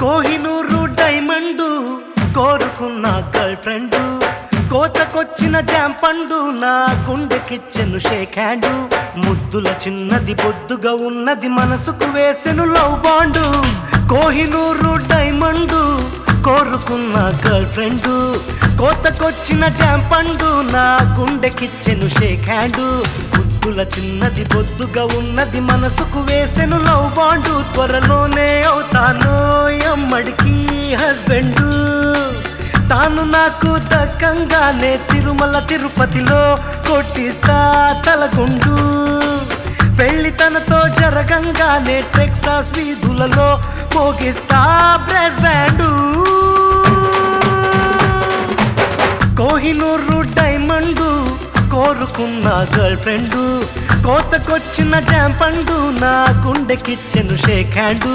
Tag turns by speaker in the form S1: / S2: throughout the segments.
S1: Kohinoor diamond కోరుకున్న girl friend కోతకొచ్చిన జాంపండు నా గుండెకిచ్చెను షేక్ హ్యాండు ముద్దుల చిన్నది బొద్దుగా ఉన్నది మనసుకు వేసెను లవ్ బాండు కోహినూరు డైమండు కోరుకున్న గర్ల్ ఫ్రెండ్ కోతకొచ్చిన జాంపండు నా గుండెకిచ్చెను షేక్ హ్యాండు ముద్దుల చిన్నది బొద్దుగా ఉన్నది మనసుకు వేసెను లవ్ బాండు త్వరలోనే అవుతాను అమ్మడికి హస్బెండ్ తాను నాకు దక్కంగానే తిరుమల తిరుపతిలో కొట్టిస్తా తలగుండు పెళ్లి తనతో జరగంగానే టెక్సాస్ వీధులలో మోగిస్తా బ్రాస్ బ్యాండు కోహినూరు డైమండు కోరుకున్న గర్ల్ ఫ్రెండ్ కోతకొచ్చిన జాంపండు నా గుండెకిచ్చెను షేక్ హ్యాండు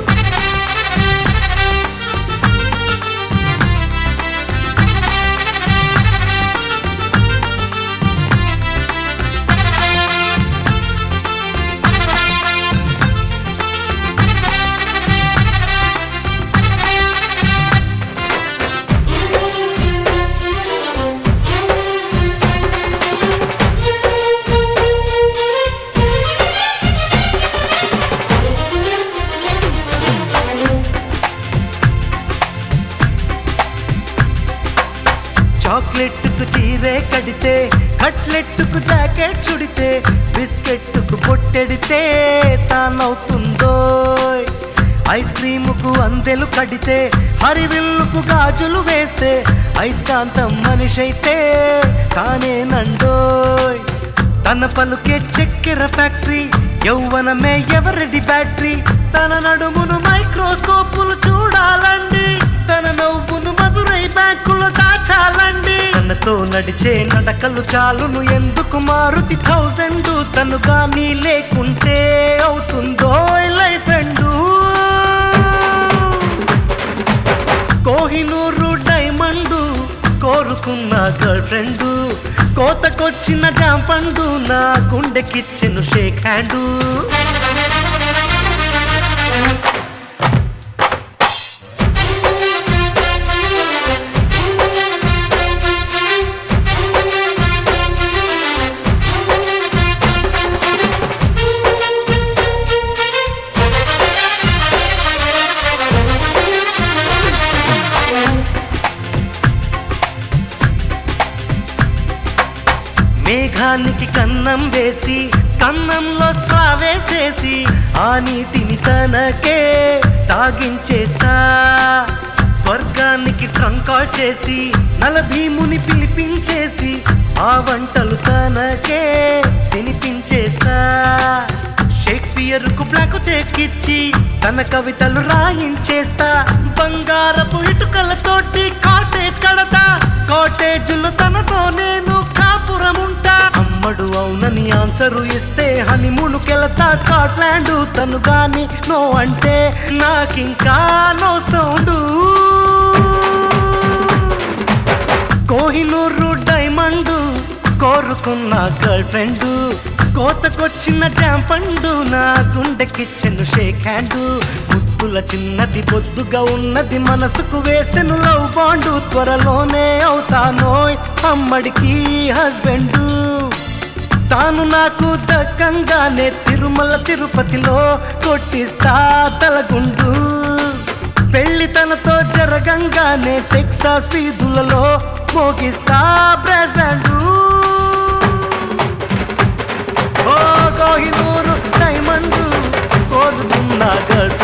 S1: చాక్లెట్కు చీరే కడితే కట్లెట్కు జాకెట్ చుడితే బిస్కెట్కు పొట్టెడితే తానవుతుందో ఐస్ క్రీముకు అందెలు కడితే హరివిల్లుకు గాజులు వేస్తే ఐస్కాంతం మనిషైతే తానేనండోయ్ తన పలుకే చక్కెర ఫ్యాక్టరీ యౌవనమే ఎవరిది బ్యాటరీ తన నడుమును మైక్రోస్కోపులు చూడాలండి తన నవ్వును మధురై బ్యాంకులో దాచాలండి తనతో నడిచే నడకలు చాలును ఎందుకు మారుతి 1000 తను గానీ లేకుంటే అవుతుందో లైఫ్ ఎండు కోహినూరు డైమండు కోరుకున్న గర్ల్ ఫ్రెండ్ కోతకొచ్చిన జాంపండు నా గుండెకిచ్చెను షేక్ హ్యాండు మేఘానికి కన్నం వేసి కన్నంలో స్ట్రా వేసేసి ఆ నీటిని తనకే తాగించేస్తా స్వర్గానికి ట్రంకాల్ చేసి నలభీముని పిలిపించేసి ఆ వంటలు తనకే తినిపించేస్తా షేక్స్పియర్కు బ్లాక్ చెక్ ఇచ్చి తన కవితలు రాయించేస్తా బంగారపు ఇటుకలతోటి కాటేజ్ కడతా కాటేజులు తనతో నేను కాపురముంటా అమ్మడు అవునని ఆన్సరు ఇస్తే హనీమూన్కెళతా స్కాట్లాండ్ తను గాని నో అంటే నాకింకా నో సౌండ్ కోహినూరు డైమండు కోరుకున్న గర్ల్ ఫ్రెండ్ కోతకొచ్చిన జాంపండు నా గుండెకిచ్చెను షేక్ హ్యాండు ముద్దుల చిన్నది బొద్దుగా ఉన్నది మనసుకు వేసెను లవ్ బాండు త్వరలోనే అవుతానోయ్ అమ్మడికి హస్బెండ్ తాను నాకు దక్కంగానే తిరుమల తిరుపతిలో కొట్టిస్తా తలగుండు పెళ్లి తనతో జరగంగానే టెక్సాస్ వీధులలో మోగిస్తా బ్రాస్ బ్యాండు కోహినూరు డైమండు కోరుకున్న గర్ల్